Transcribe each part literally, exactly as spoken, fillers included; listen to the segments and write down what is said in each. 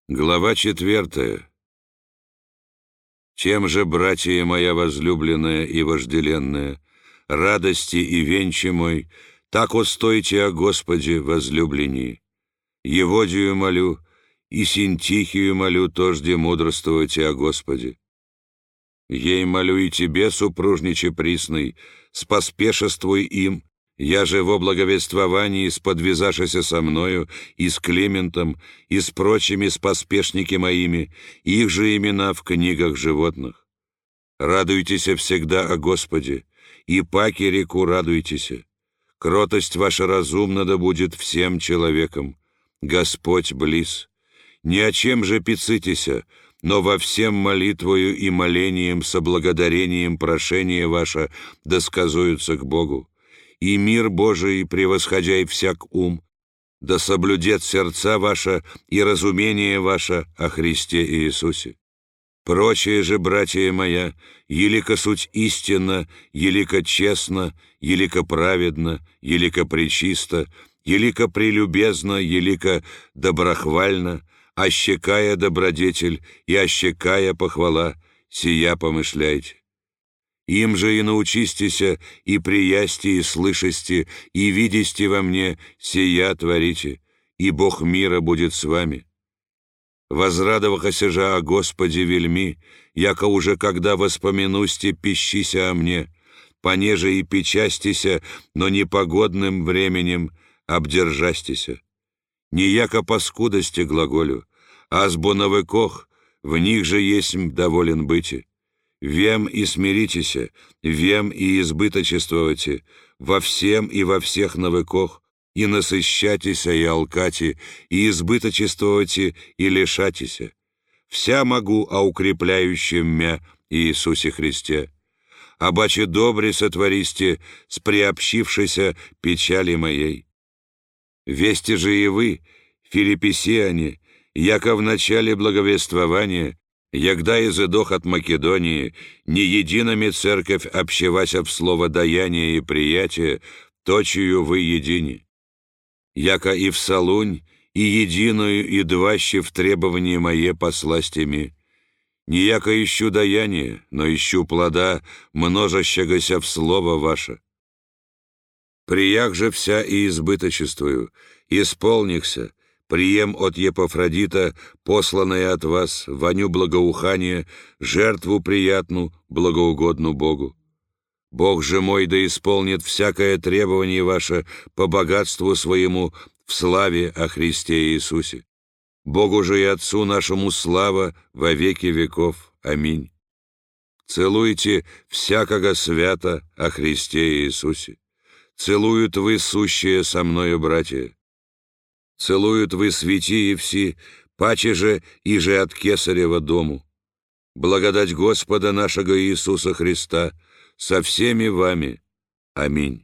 Глава четвертая. Чем же, братья моя возлюбленная и вожделенная, радости и венчи мой, так устойте о Господе возлюблени. Еводию молю, и Синтихию молю, тожде мудрствуйте о Господе. Ей молю и тебе, супружниче присный, споспешествуй им, я же во благовествовании сподвязашися со мною и с Климентом, и с прочими споспешники моими, их же имена в книгах животных. Радуйтесь всегда о Господе, и паки реку радуйтесь. Кротость ваша разумна да будет всем человеком. Господь близ. Ни о чем же пицитеся, но во всем молитвою и молением со благодарением прошение ваше досказуются к Богу. И мир Божий, превосходяй всяк ум, да соблюдет сердца ваша и разумение ваше о Христе Иисусе. Прочее же, братья моя, елико суть истинна, елико честно, елико праведно, елико пречисто, елико прелюбезно, елико доброхвально, ощекая добродетель и ощекая похвала, сия помышляйте. Им же и научистеся, и приясти, и слышасти, и видисти во мне, сия творите, и Бог мира будет с вами. Возрадовахася же о Господе вельми, яко уже когда воспоминусти пищися о мне, понеже и печастися, но непогодным временем обдержастися. Не яко по скудости глаголю, а с боновыкох, в них же есть доволен быти. Вем и смиритеся, вем и избыточествуйте, во всем и во всех навыках, и насыщатися, и алкати, и избыточествуйте, и лишатися. Вся могу о укрепляющем мя Иисусе Христе. Обаче добре сотвористе с приобщившейся печали моей. Вести же и вы, филиппесияне, яко в начале благовествования, ягда изыдох от Македонии, не единами церковь общевася в слово даяния и приятия, точию вы едини. Яко и в Солунь, и единую, и дваще в требовании мое посластями. Не яко ищу даяние, но ищу плода, множащегося в слово ваше. Приях же вся и избыточествую, исполнихся, прием от Епафродита, посланное от вас, воню благоухания, жертву приятну, благоугодну Богу. Бог же мой да исполнит всякое требование ваше по богатству своему в славе о Христе Иисусе. Богу же и Отцу нашему слава во веки веков. Аминь. Целуйте всякого свято о Христе Иисусе. Целуют вы сущие со мною, братья. Целуют вы святии все, паче же и же от Кесарева дому. Благодать Господа нашего Иисуса Христа со всеми вами. Аминь.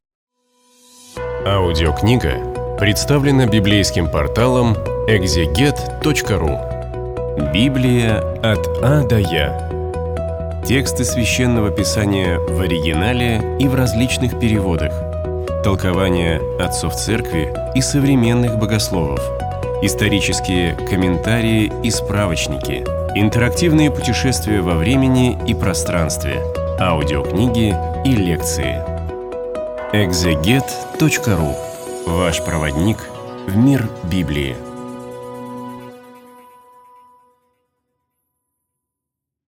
Аудиокнига представлена библейским порталом экзегет точка ру. Библия от А до Я. Тексты Священного Писания в оригинале и в различных переводах. Толкования отцов церкви и современных богословов, исторические комментарии и справочники, интерактивные путешествия во времени и пространстве, аудиокниги и лекции. экзегет точка ру. Ваш проводник в мир Библии.